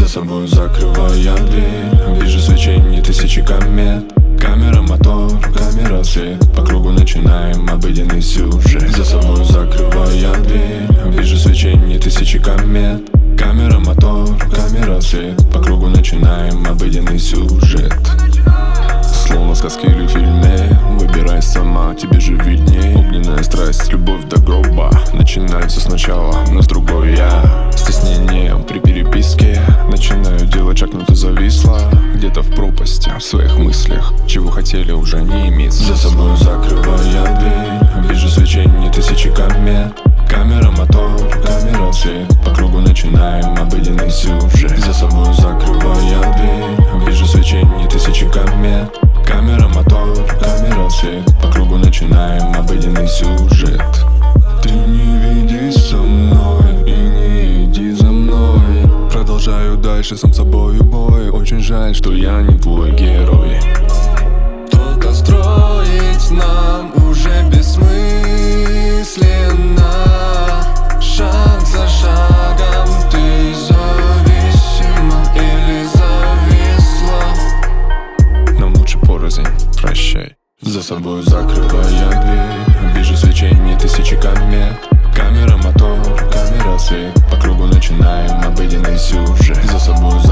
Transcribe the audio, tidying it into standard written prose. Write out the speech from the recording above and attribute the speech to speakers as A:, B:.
A: собой закрывая дверь, вижу свечение тысячи комет. Камера, мотор, камера, свет. По кругу начинаем обыденный сюжет. За собой закрывая дверь, вижу свечение тысячи комет. Камера, мотор, камера, свет. По кругу начинаем обыденный сюжет. Словно сказки или в фильме. Выбирай сама, тебе же видней. Огненная страсть, любовь до гроба. Начинается сначала, но с другой я. Стеснением при переписке начинаю делать шаг, но ты зависла. Где-то в пропасти, в своих мыслях. Чего хотели, уже не имеется. За собой закрывая дверь, вижу свечение тысячи комет. Камера, мотор, камера, свет. По кругу начинаем обыденный сюжет. За собой закрывая дверь, вижу свечение тысячи комет. Камера, мотор, камера, свет. По кругу начинаем обыденный сюжет. Ты не веди со мной и не иди за мной. Продолжаю дальше сам собою бой. Очень жаль, что я не твой герой. Только строить нам уже бессмысленно. Шаг за шагом ты зависима или зависла. Нам лучше порознь, прощай. За собой закрывая дверь, вижу свечение тысячи комет. Камера, мотор, камера, свет. По кругу начинаем обыденный сюжет. За собой